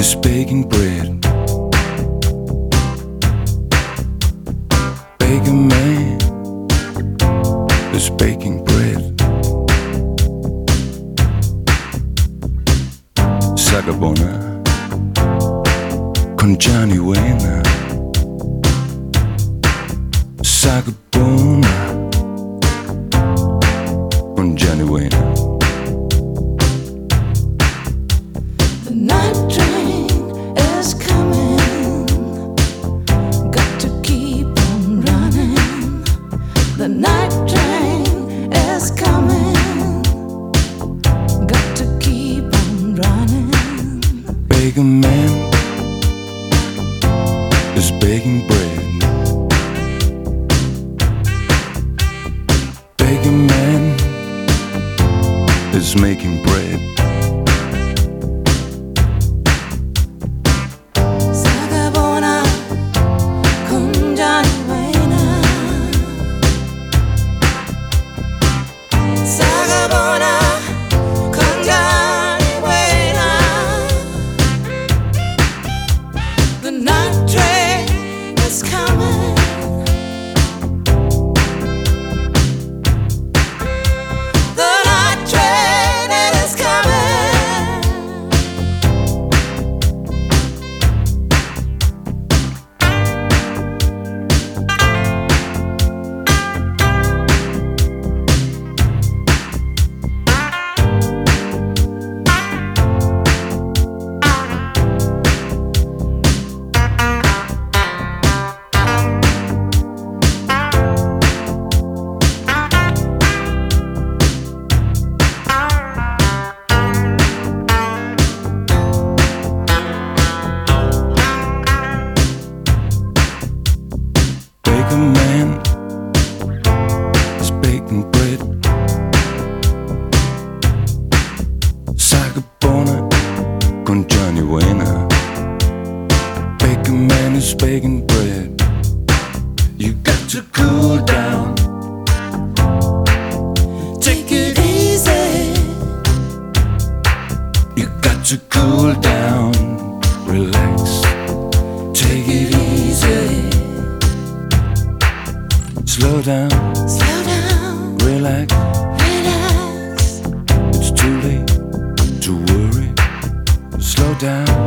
is baking bread. Baker man is baking bread. Sagabona con Johnny Wayne. Sagabona con Johnny Wayne. The night train is coming, got to keep on running. The night train is coming, got to keep on running. Baker man is baking bread. Baker man is making bread. Sagabona con Johnny Wayne. Sagabona con Johnny Wayne. The night train is coming. The night train is coming. Baker man is baking bread. Sagabona con Johnny Wayne. Baker man is baking bread. You got to cool down. Take it easy. You got to cool down. Relax. Take it easy. Slow down. Slow down. Relax. Relax. It's too late to worry. Slow down.